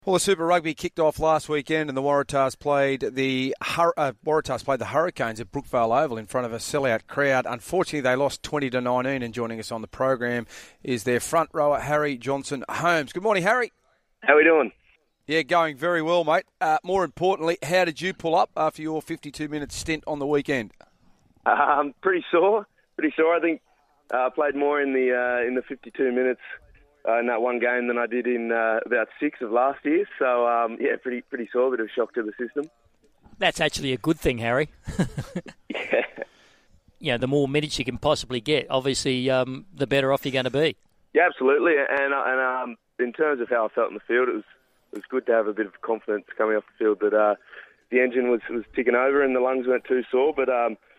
Well, the Super Rugby kicked off last weekend, and the Waratahs played the Hurricanes at Brookvale Oval in front of a sellout crowd. Unfortunately, they lost 20-19. And joining us on the program is their front rower, Harry Johnson-Holmes. Good morning, Harry. How are we doing? Yeah, going very well, mate. More importantly, how did you pull up after your 52-minute stint on the weekend? Pretty sore. I think I played more in the 52 minutes. In that one game than I did in about 6 of last year. So, pretty sore, bit of a shock to the system. That's actually a good thing, Harry. Yeah. You know, the more minutes you can possibly get, obviously, the better off you're going to be. Yeah, absolutely. And in terms of how I felt in the field, it was good to have a bit of confidence coming off the field that the engine was ticking over and the lungs weren't too sore. But,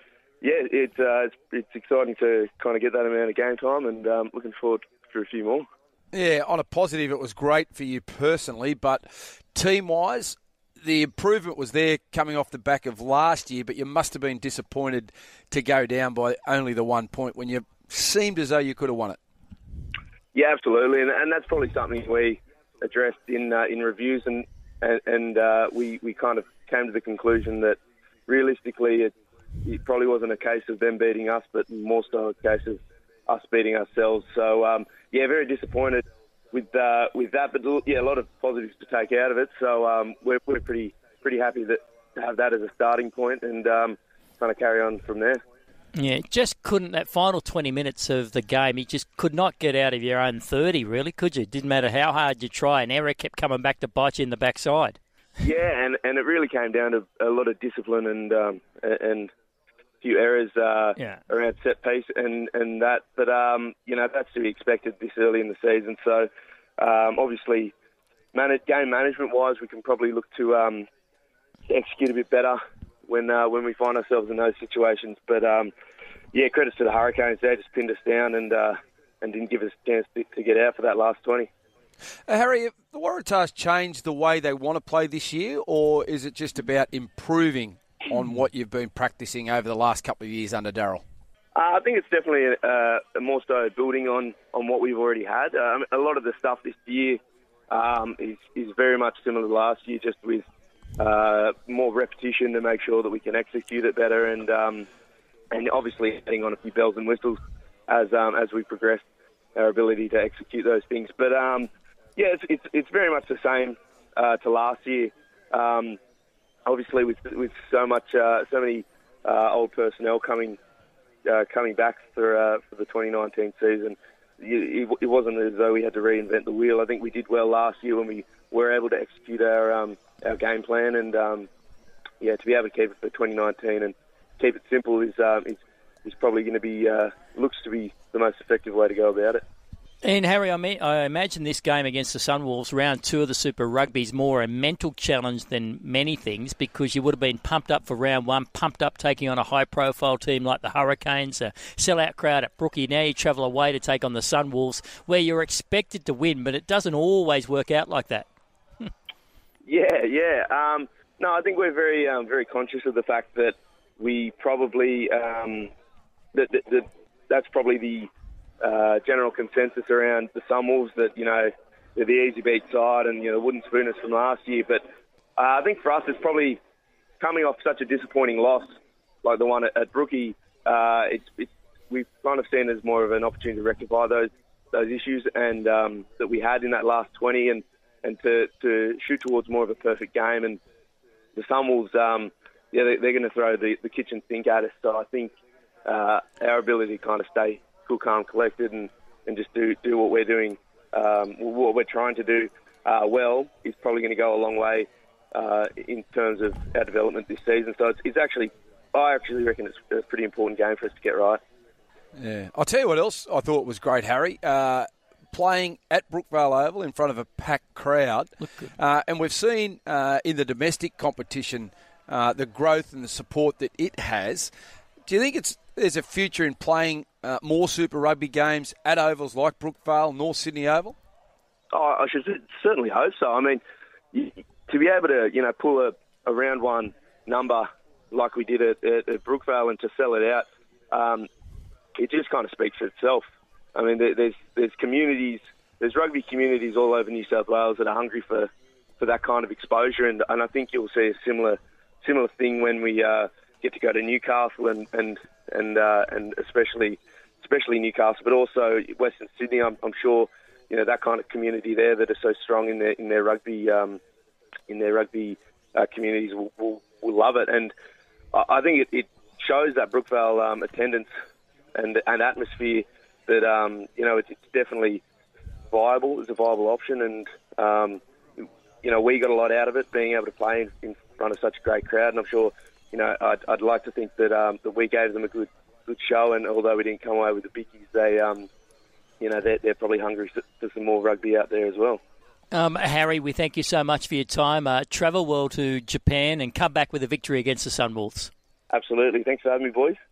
it's exciting to kind of get that amount of game time and looking forward for a few more. Yeah, on a positive, it was great for you personally, but team-wise, the improvement was there coming off the back of last year, but you must have been disappointed to go down by only the 1 point when you seemed as though you could have won it. Yeah, absolutely, and that's probably something we addressed in reviews, and we kind of came to the conclusion that realistically it probably wasn't a case of them beating us, but more so a case of us beating ourselves. So, very disappointed with that, but a lot of positives to take out of it. So we're pretty happy to have that as a starting point and kind of carry on from there. Yeah, just couldn't, that final 20 minutes of the game, you just could not get out of your own 30, really, could you? Didn't matter how hard you try, an error kept coming back to bite you in the backside. Yeah, and it really came down to a lot of discipline and few errors around set piece and that, but that's to be expected this early in the season. So obviously, game management wise, we can probably look to execute a bit better when we find ourselves in those situations. But credits to the Hurricanes, they just pinned us down and didn't give us a chance to get out for that last 20. Harry, have the Waratahs changed the way they want to play this year, or is it just about improving on what you've been practicing over the last couple of years under Darryl? I think it's definitely more so building on what we've already had. A lot of the stuff this year is very much similar to last year, just with more repetition to make sure that we can execute it better, and obviously adding on a few bells and whistles as we progress our ability to execute those things. But it's very much the same to last year. Obviously, with so many old personnel coming back for the 2019 season, it wasn't as though we had to reinvent the wheel. I think we did well last year when we were able to execute our game plan, and to be able to keep it for 2019 and keep it simple is probably going to be looks to be the most effective way to go about it. And Harry, I imagine this game against the Sunwolves, round 2 of the Super Rugby, is more a mental challenge than many things, because you would have been pumped up for round 1, pumped up taking on a high-profile team like the Hurricanes, a sellout crowd at Brookie. Now you travel away to take on the Sunwolves, where you're expected to win, but it doesn't always work out like that. No, I think we're very very conscious of the fact that we probably that's probably the general consensus around the Sunwolves, that they're the easy beat side and wouldn't spoon us from last year. But I think for us, it's probably coming off such a disappointing loss like the one at Brookie. We've kind of seen it as more of an opportunity to rectify those issues and that we had in that last 20 and to shoot towards more of a perfect game. And the Sunwolves, they're going to throw the kitchen sink at us. So I think our ability to kind of stay cool, calm, collected, and just do what we're doing, what we're trying to do well, is probably going to go a long way in terms of our development this season. So I actually reckon it's a pretty important game for us to get right. Yeah, I'll tell you what else I thought was great, Harry. Playing at Brookvale Oval in front of a packed crowd, and we've seen in the domestic competition the growth and the support that it has. Do you think there's a future in playing more Super Rugby games at ovals like Brookvale, North Sydney Oval? Oh, I should certainly hope so. I mean, to be able to pull a round 1 number like we did at Brookvale and to sell it out, it just kind of speaks for itself. I mean, there's communities, there's rugby communities all over New South Wales that are hungry for that kind of exposure, and I think you'll see a similar thing when we get to go to Newcastle and especially Newcastle, but also Western Sydney. I'm sure that kind of community there that are so strong in their rugby communities will love it, and I think it shows that Brookvale attendance and atmosphere that it's definitely viable. It's a viable option, and we got a lot out of it, being able to play in front of such a great crowd. And I'm sure, I'd like to think that we gave them a good show. And although we didn't come away with the biggies, they're probably hungry for some more rugby out there as well. Harry, we thank you so much for your time. Travel well to Japan and come back with a victory against the Sunwolves. Absolutely. Thanks for having me, boys.